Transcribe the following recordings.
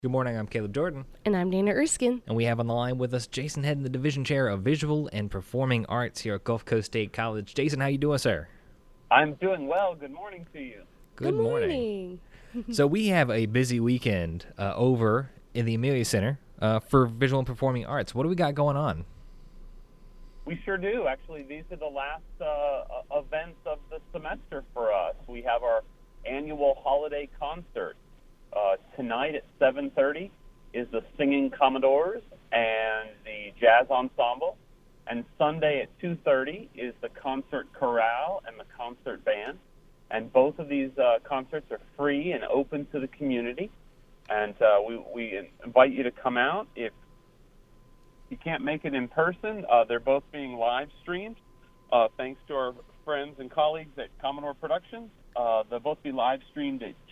Good morning, I'm Caleb Jordan. And I'm Dana Erskine. And we have on the line with us Jason Head, the Division Chair of Visual and Performing Arts here at Gulf Coast State College. Jason, how you doing, sir? I'm doing well. Good morning to you. Good morning. So we have a busy weekend over in the Amelia Center for Visual and Performing Arts. What do we got going on? We sure do. Actually, these are the last events of the semester for us. We have our annual holiday concert. Tonight at 7:30 is the Singing Commodores and the Jazz Ensemble. And Sunday at 2:30 is the Concert Chorale and the Concert Band. And both of these concerts are free and open to the community. And we invite you to come out. If you can't make it in person, they're both being live streamed. Thanks to our friends and colleagues at Commodore Productions. They'll both be live streamed at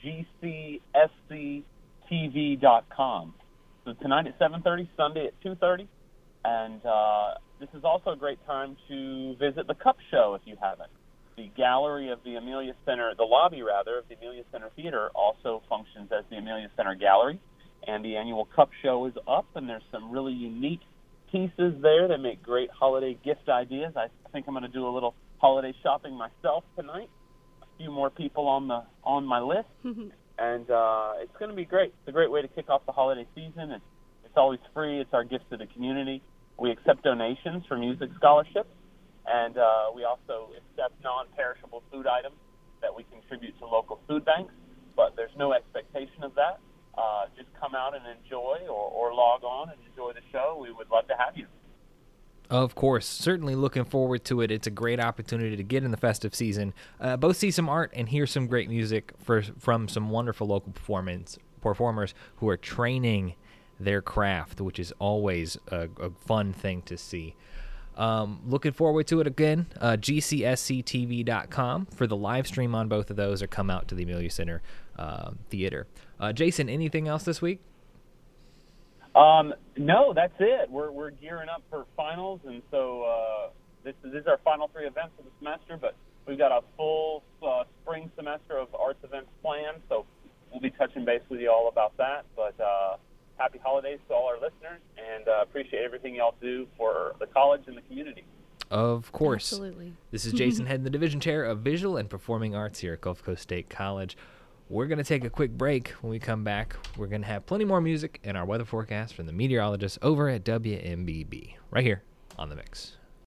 gcsctv.com. So tonight at 7:30, Sunday at 2:30. And this is also a great time to visit the Cup Show if you haven't. The gallery of the Amelia Center, the lobby rather, of the Amelia Center Theater also functions as the Amelia Center Gallery. And the annual Cup Show is up, and there's some really unique pieces there that make great holiday gift ideas. I think I'm going to do a little holiday shopping myself tonight. A few more people on my list, and it's going to be great. It's a great way to kick off the holiday season. It's always free. It's our gift to the community. We accept donations for music scholarships, and we also accept non-perishable food items that we contribute to local food banks, but there's no expectation of that. Just come out and enjoy or log on and enjoy the show. We would love to have you. Of course. Certainly looking forward to it. It's a great opportunity to get in the festive season, both see some art and hear some great music from some wonderful local performers who are training their craft, which is always a fun thing to see. Looking forward to it again. GCSCTV.com for the live stream on both of those, or come out to the Amelia Center Theater. Jason, anything else this week? No, that's it. We're gearing up for finals, and so this is our final three events of the semester, but we've got a full spring semester of arts events planned, so we'll be touching base with you all about that. But happy holidays to all our listeners, and appreciate everything y'all do for the college and the community. Of course. Absolutely. This is Jason Head, the Division Chair of Visual and Performing Arts here at Gulf Coast State College. We're going to take a quick break. When we come back, we're going to have plenty more music and our weather forecast from the meteorologists over at WMBB, right here on The Mix.